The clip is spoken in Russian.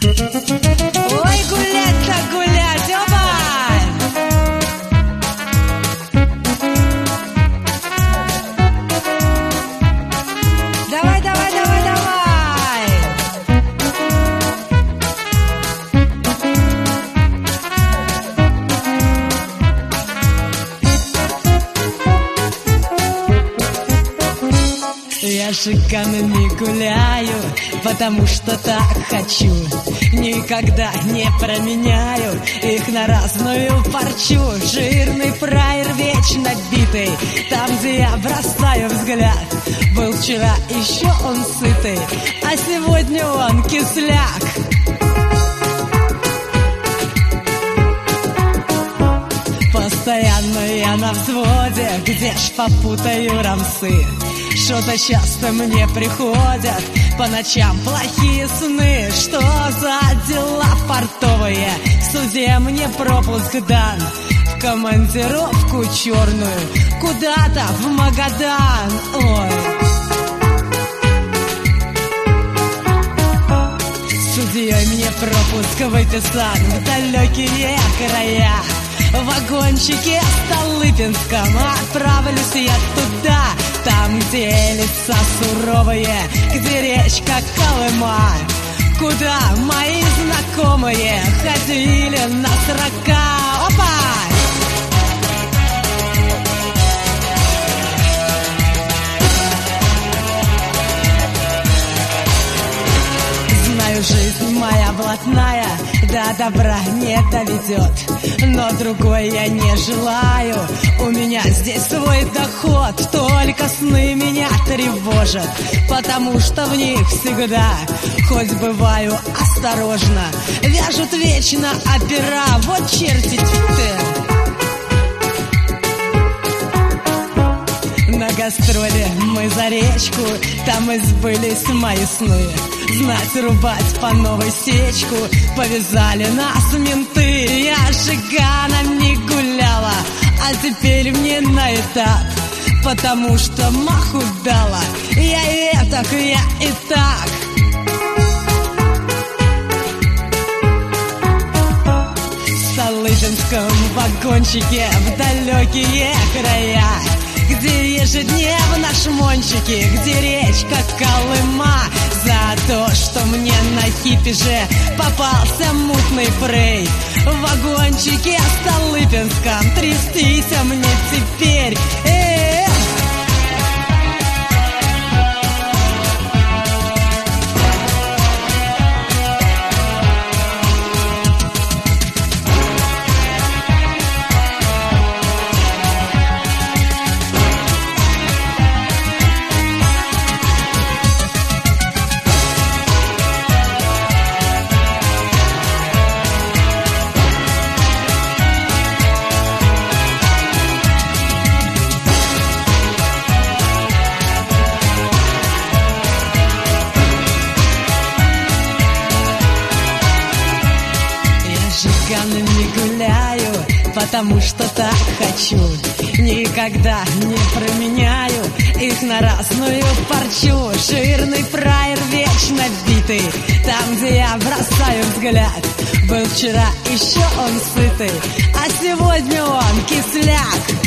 Ой, гулять так гулять, опа! Давай, давай, давай, давай! Я шиканами гуляю, потому что так хочу. Никогда не променяю их на разную парчу. Жирный фраер вечно битый, там, где я бросаю взгляд. Был вчера еще он сытый, а сегодня он кисляк. Постоянно я на взводе, где ж попутаю рамсы. Что-то часто мне приходят по ночам плохие сны. Что за дела портовые? В суде мне пропуск дан в командировку черную, куда-то в Магадан. Ой. Судьей мне пропуск выписан в далекие края. В вагончике Столыпинском отправлюсь я туда, там, где лица суровые, где речка Колыма, куда мои знакомые ходили на срока. Опа! Знаю, жизнь моя блатная до добра не доведет, но другой я не желаю. У меня здесь свой доход, только сны меня тревожат, потому что в них всегда, хоть бываю осторожно, вяжут вечно опера. Вот черти ты. На гастроли мы за речку, там и сбылись мои сны. Знать рубать по новой сечку, повязали нас менты. Я жиганами гуляла, а теперь мне на этап, потому что маху дала. Я и так, я и так. В Столыпинском вагончике в далекие края, где ежедневно шмончики, где речка Колыма. За то, что мне на хипиже попался мутный фрей, в вагончике Столыпинском трястись мне теперь. Жиганами гуляю, потому что так хочу. Никогда не променяю их на разную парчу. Жирный фраер вечно битый, там, где я бросаю взгляд. Был вчера еще он сытый, а сегодня он кисляк.